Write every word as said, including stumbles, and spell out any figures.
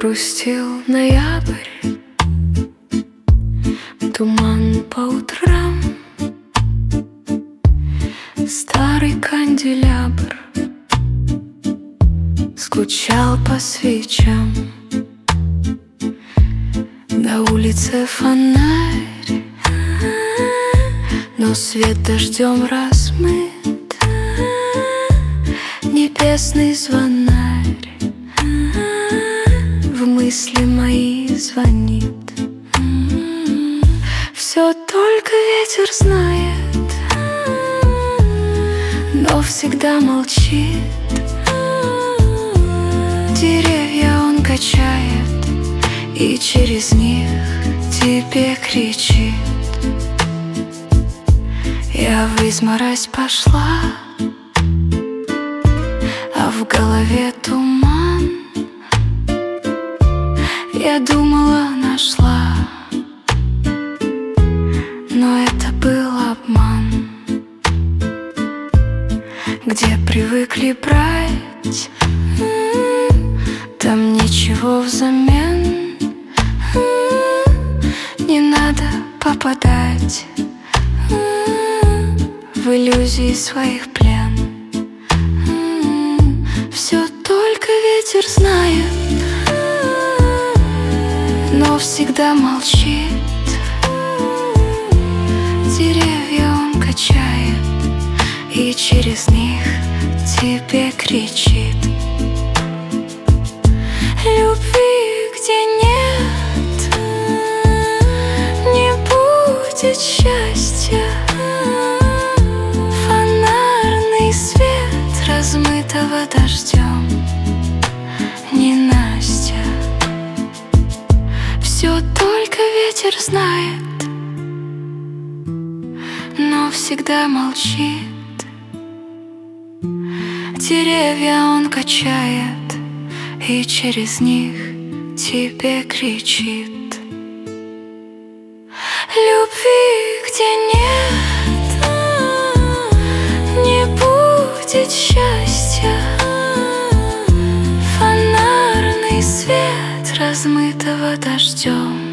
грустил ноябрь, туман по утрам, старый канделябр скучал по свечам. На улице фонарь, но свет дождем размыт. Небесный звонарь в мысли мои звонит. Все только ветер знает, но всегда молчит. Деревья он качает и через них тебе кричит. Я в изморозь пошла, а в голове туман. Я думала, нашла, но это был обман. Где привыкли брать, там ничего взамен. Не надо попадать в иллюзии своих плен. Все только ветер знает, но всегда молчит. Деревья он качает и через них тебе кричит. Любви где нет, не будет счастья. Фонарный свет размытого дождем ненастья. Все только ветер знает, но всегда молчит. Деревья он качает и через них тебе кричит. Любви где нет, не будет счастья. Фонарный свет размытого дождем